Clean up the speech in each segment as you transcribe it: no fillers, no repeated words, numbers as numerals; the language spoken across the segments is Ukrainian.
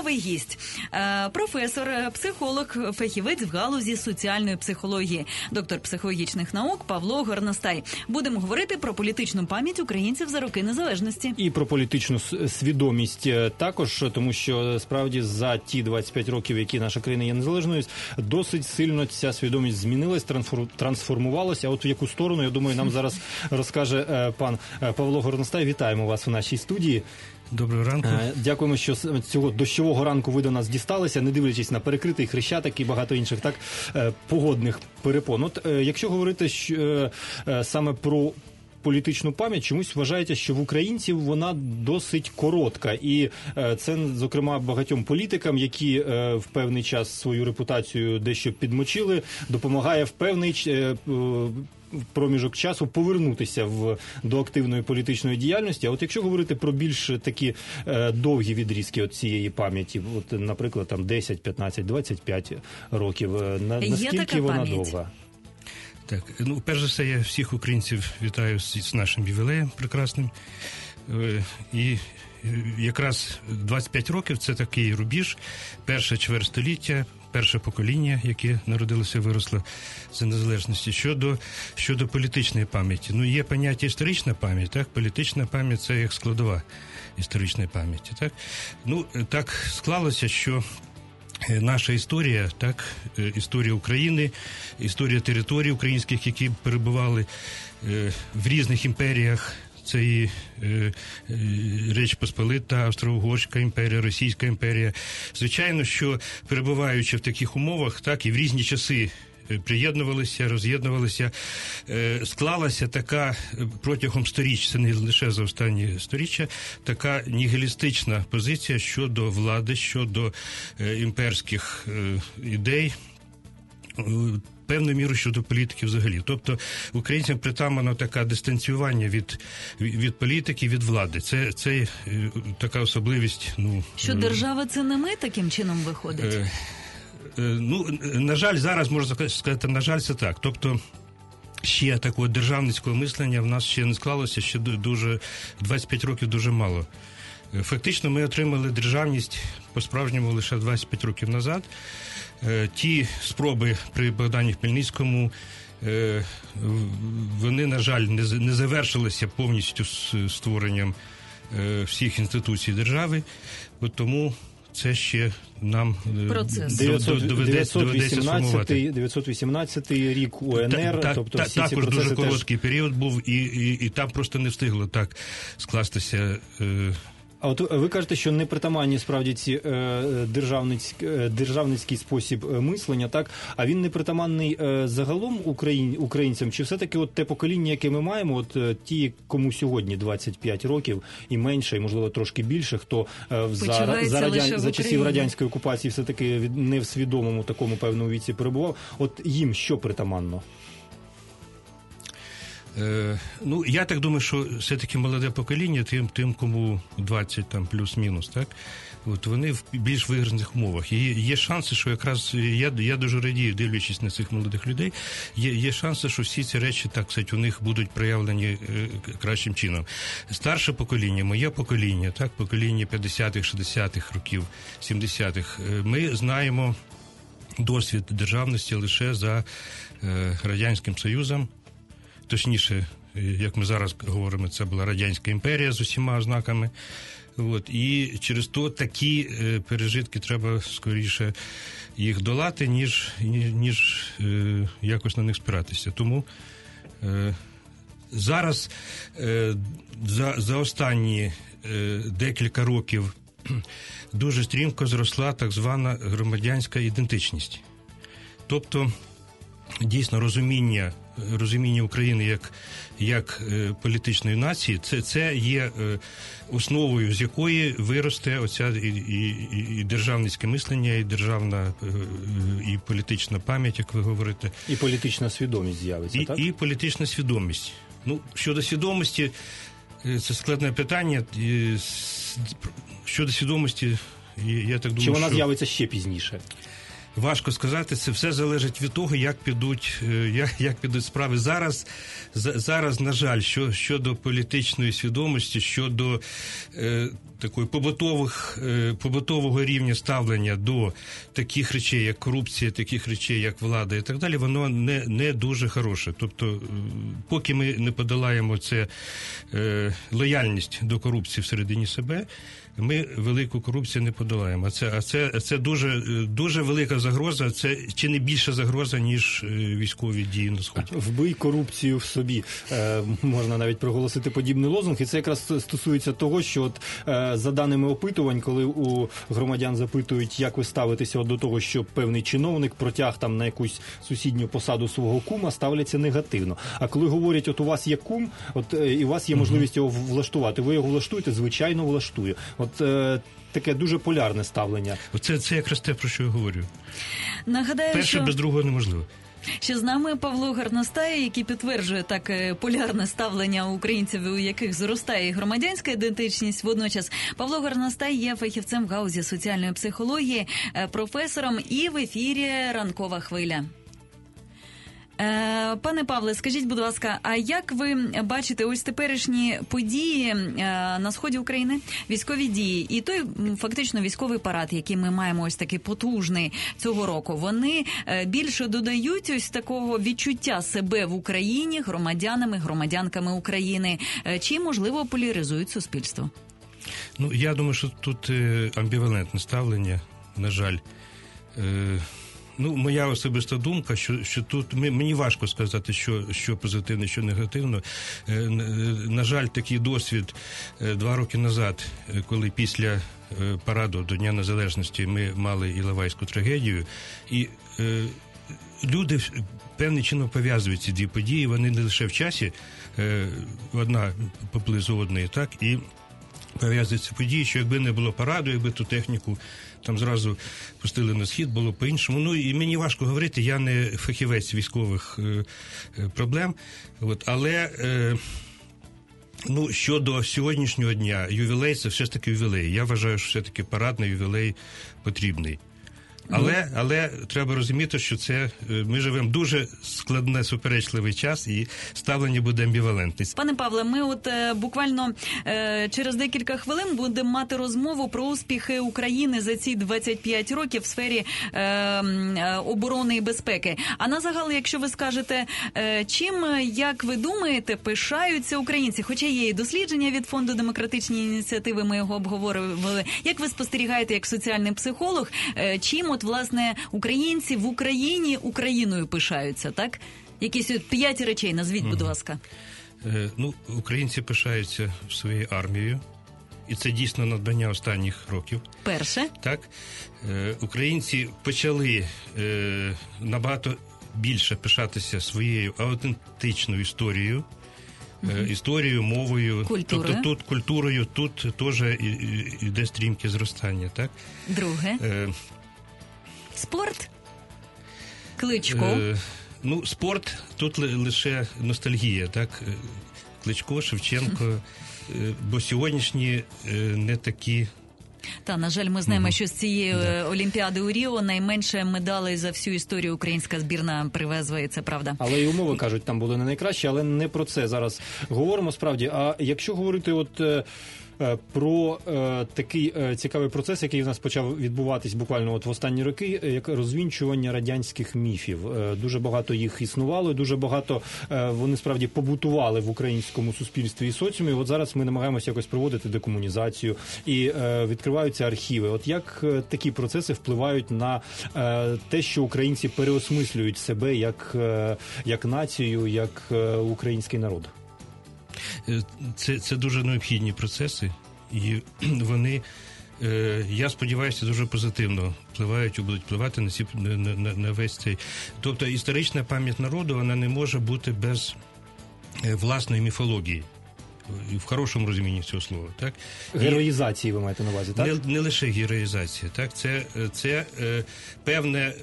новий гість. Професор, психолог, фахівець в галузі соціальної психології, доктор психологічних наук Павло Горностай. Будемо говорити про політичну пам'ять українців за роки незалежності. І про політичну свідомість також, тому що справді за ті 25 років, які наша країна є незалежною, досить сильно ця свідомість змінилась, трансформувалася. А от в яку сторону, я думаю, нам зараз розкаже пан Павло Горностай. Вітаємо вас у нашій студії. Доброго ранку. Дякуємо, що цього дощового ранку ви до нас дісталися, не дивлячись на перекритий Хрещатик і багато інших погодних перепон. От якщо говорити саме про політичну пам'ять, чомусь вважається, що в українців вона досить коротка. І це, зокрема, багатьом політикам, які в певний час свою репутацію дещо підмочили, допомагає в певний проміжок часу повернутися до активної політичної діяльності. А от якщо говорити про більш такі довгі відрізки от цієї пам'яті, от, наприклад, там 10, 15, 25 років, наскільки вона довга? Так, перш за все, я всіх українців вітаю з нашим ювілеєм прекрасним. І якраз 25 років – це такий рубіж, перше чвертьстоліття, перше покоління, яке народилося і виросло за незалежності. Щодо політичної пам'яті. Є поняття історична пам'ять, так? Політична пам'ять – це як складова історичної пам'яті, так? Так склалося, що наша історія, так, історія України, історія територій українських, які перебували в різних імперіях, це і Річ Посполита, Австро-Угорська імперія, Російська імперія. Звичайно, що перебуваючи в таких умовах, так, і в різні часи приєднувалися, роз'єднувалися, склалася така протягом сторіч, це не лише за останні сторіччя, така нігілістична позиція щодо влади, щодо імперських ідей, певною мірою щодо політики взагалі. Тобто українцям притаманно таке дистанціювання від політики, від влади. Це така особливість. Що держава – це не ми таким чином виходить? На жаль, зараз можна сказати, на жаль, це так. Тобто ще такого державницького мислення в нас ще не склалося, ще 25 років дуже мало. Фактично ми отримали державність по-справжньому лише 25 років назад. Ті спроби при Богдані Хмельницькому, вони, на жаль, не завершилися повністю створенням всіх інституцій держави, тому це ще нам доведеться сформувати. 918 рік УНР, тобто всі ці процеси також дуже короткий період був, і там просто не встигло так скластися. А от ви кажете, що не притаманні справді ці державницький спосіб мислення, так? А він не притаманний загалом українцям? Чи все-таки от те покоління, яке ми маємо, от ті, кому сьогодні 25 років і менше, і, можливо, трошки більше, хто за часів радянської окупації все-таки не в свідомому такому певному віці перебував, от їм що притаманно? Я так думаю, що все-таки молоде покоління, тим кому 20 там плюс-мінус, так, от вони в більш виграних умовах. І є шанси, що якраз я дуже радію, дивлячись на цих молодих людей, є шанси, що всі ці речі, так сказати, у них будуть проявлені кращим чином. Старше покоління, моє покоління, так, покоління 50-х, 60-х років, 70-х, ми знаємо досвід державності лише за Радянським Союзом. Точніше, як ми зараз говоримо, це була Радянська імперія з усіма ознаками. І через то такі пережитки треба скоріше їх долати, ніж якось на них спиратися. Тому зараз за останні декілька років дуже стрімко зросла так звана громадянська ідентичність. Тобто, дійсно, розуміння України як політичної нації, це є основою, з якої виросте оця і державницьке мислення, і державна, і політична пам'ять, як ви говорите. І політична свідомість з'явиться, так? І політична свідомість. Щодо свідомості, це складне питання. Щодо свідомості, я так думаю, чи вона з'явиться ще пізніше? Важко сказати, це все залежить від того, як підуть справи. Зараз, на жаль, щодо політичної свідомості, щодо такої побутового рівня ставлення до таких речей, як корупція, таких речей, як влада і так далі, воно не дуже хороше. Тобто, поки ми не подолаємо лояльність до корупції всередині себе, ми велику корупцію не подолаємо. Це дуже велика загроза, це чи не більша загроза, ніж військові дії на Сході. Вбий корупцію в собі. Можна навіть проголосити подібний лозунг. І це якраз стосується того, що от, за даними опитувань, коли у громадян запитують, як ви ставитеся до того, що певний чиновник протяг там на якусь сусідню посаду свого кума, ставляться негативно. А коли говорять, от у вас є кум, от і у вас є можливість його влаштувати, ви його влаштуєте, звичайно, влаштую. От таке дуже полярне ставлення. Це якраз те, про що я говорю. Нагадаю, перше без другого неможливо. Що з нами Павло Горностай, який підтверджує так полярне ставлення українців, у яких зростає громадянська ідентичність. Водночас Павло Горностай є фахівцем в гаузі соціальної психології, професором, і в ефірі «Ранкова хвиля». Пане Павле, скажіть, будь ласка, а як ви бачите ось теперішні події на сході України, військові дії і той фактично військовий парад, який ми маємо ось такий потужний цього року, вони більше додають ось такого відчуття себе в Україні громадянами, громадянками України, чи, можливо, поляризують суспільство? Ну, я думаю, що тут амбівалентне ставлення, на жаль. Ну, моя особиста думка, що тут мені важко сказати, що позитивно, що негативно. На жаль, такий досвід 2 роки назад, коли після параду до Дня Незалежності ми мали Іловайську трагедію, і люди певним чином пов'язують ці дві події, вони не лише в часі, одна поблизу одної, так, і пов'язуються події, що якби не було параду, якби ту техніку там зразу пустили на схід, було по-іншому. Ну, і мені важко говорити, я не фахівець військових проблем, але ну, щодо сьогоднішнього дня, ювілей – це все ж таки ювілей. Я вважаю, що все-таки парадний ювілей потрібний. Але треба розуміти, що ми живемо дуже складний, суперечливий час, і ставлення буде амбівалентне. Пане Павле, ми от буквально через декілька хвилин будемо мати розмову про успіхи України за ці 25 років в сфері оборони і безпеки. А на загал, якщо ви скажете, чим, як ви думаєте, пишаються українці? Хоча є і дослідження від Фонду демократичні ініціативи, ми його обговорювали. Як ви спостерігаєте як соціальний психолог, чим от, власне, українці в Україні Україною пишаються, так? Якісь 5 речей назвіть, будь ласка. Ну, українці пишаються своєю армією, і це дійсно надбання останніх років. Перше. Так. Українці почали набагато більше пишатися своєю аутентичною історією, історією, мовою, культурою. Тобто тут культурою, тут теж йде стрімке зростання, так? Друге. Спорт? Кличко? Ну, спорт тут лише ностальгія, так? Кличко, Шевченко, бо сьогоднішні не такі. Та, на жаль, ми знаємо, що з цієї Олімпіади у Ріо найменше медалей за всю історію українська збірна привезла, і це правда. Але і умови, кажуть, там були не найкращі, але не про це зараз говоримо справді. А якщо говорити про такий цікавий процес, який в нас почав відбуватись буквально в останні роки, як розвінчування радянських міфів. Дуже багато їх існувало, дуже багато вони справді побутували в українському суспільстві і соціумі. От зараз ми намагаємося якось проводити декомунізацію і відкриваються архіви. От як такі процеси впливають на те, що українці переосмислюють себе як націю, як український народ? Це дуже необхідні процеси, і вони, я сподіваюся, дуже позитивно впливають і будуть впливати на весь цей. Тобто історична пам'ять народу, вона не може бути без власної міфології. В хорошому розумінні цього слова, так? Героїзації ви маєте на увазі, так? Не лише героїзація, так? Це певне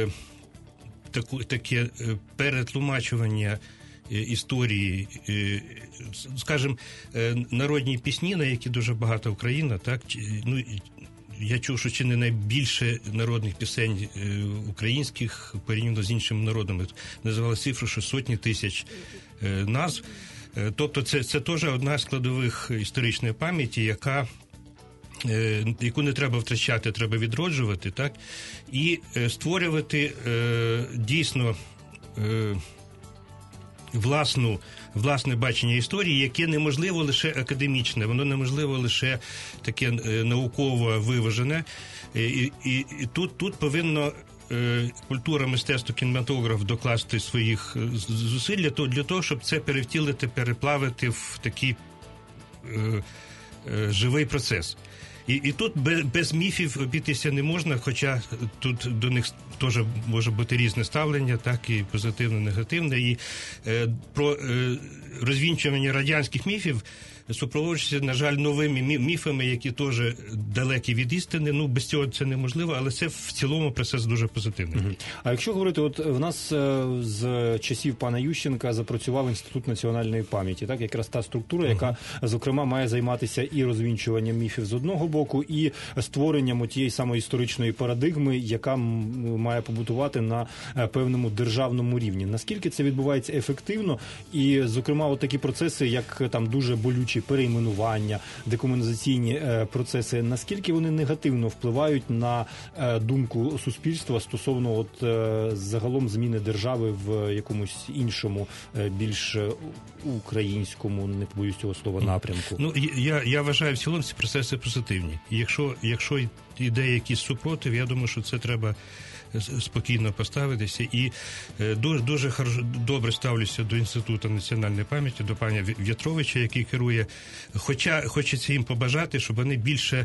таке перетлумачування історії, скажімо, народні пісні, на які дуже багата Україна, так, ну, я чув, що чи не найбільше народних пісень українських порівняно з іншими народами. Називали цифру, що сотні тисяч назв. Тобто це теж одна з складових історичної пам'яті, яку не треба втрачати, треба відроджувати, так? І створювати дійсно власне бачення історії, яке неможливо лише академічне, воно неможливо лише таке науково виважене. І тут повинно культура, мистецтво, кінематограф докласти своїх зусиль для того, щоб це перевтілити, переплавити в такий живий процес. І тут без міфів обійтися не можна, хоча тут до них теж може бути різне ставлення, так, і позитивне, негативне. І про розвінчування радянських міфів супроводжується, на жаль, новими міфами, які теж далекі від істини. Ну, без цього це неможливо, але це в цілому процес дуже позитивний. А якщо говорити, от в нас з часів пана Ющенка запрацював Інститут національної пам'яті, так, якраз та структура, яка, зокрема, має займатися і розвінчуванням міфів з одного боку, і створенням тієї самої історичної парадигми, яка має побутувати на певному державному рівні. Наскільки це відбувається ефективно? І, зокрема, от такі процеси, як там дуже болючі перейменування, декомунізаційні процеси, наскільки вони негативно впливають на думку суспільства стосовно от загалом зміни держави в якомусь іншому, більш українському, не побоюсь цього слова, напрямку? Ну, я вважаю, в цілому ці процеси позитивні. І якщо йде якийсь супротив, я думаю, що це треба спокійно поставитися. І дуже добре ставлюся до Інституту національної пам'яті, до паня В'ятровича, який керує. Хоча хочеться їм побажати, щоб вони більше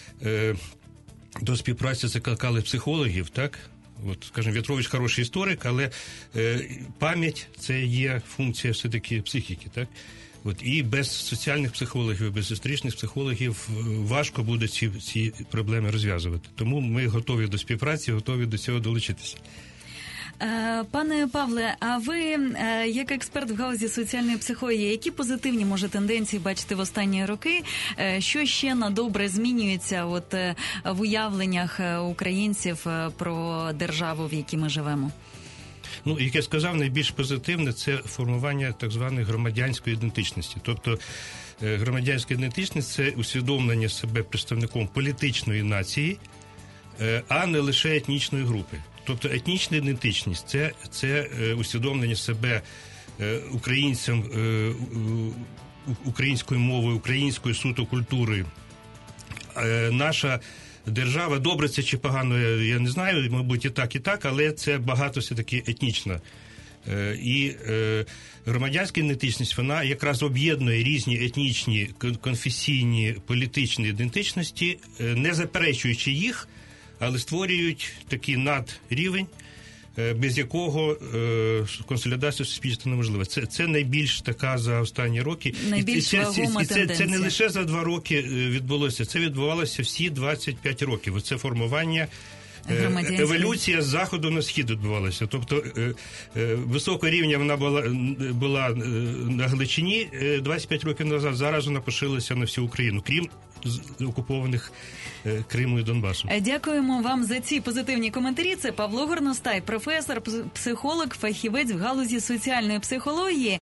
до співпраці закликали психологів, так? От, скажімо, В'ятрович хороший історик, але пам'ять – це є функція все-таки психіки, так? От, і без соціальних психологів, без історичних психологів важко буде ці проблеми розв'язувати. Тому ми готові до співпраці, готові до цього долучитися. Пане Павле, а ви, як експерт в галузі соціальної психології, які позитивні, може, тенденції бачите в останні роки? Що ще на добре змінюється от в уявленнях українців про державу, в якій ми живемо? Ну, як я сказав, найбільш позитивне – це формування так званої громадянської ідентичності. Тобто громадянська ідентичність – це усвідомлення себе представником політичної нації, а не лише етнічної групи. Тобто етнічна ідентичність – це усвідомлення себе українцям, українською мовою, українською суто культурою. Наша держава, добре це чи погано, я не знаю, мабуть, і так, але це багато все-таки етнічна. І громадянська ідентичність, вона якраз об'єднує різні етнічні, конфесійні, політичні ідентичності, не заперечуючи їх, але створюють такий надрівень, без якого консолідація суспільства неможлива. Це найбільш така за останні роки. Найбільш вагома тенденція. Це не лише за 2 роки відбулося, це відбувалося всі 25 років. Це формування, еволюція з заходу на схід відбувалася. Тобто високого рівня вона була на Галичині 25 років назад, зараз вона поширилася на всю Україну, крім окупованих Криму і Донбасу. Дякуємо вам за ці позитивні коментарі. Це Павло Горностай, професор, психолог, фахівець в галузі соціальної психології.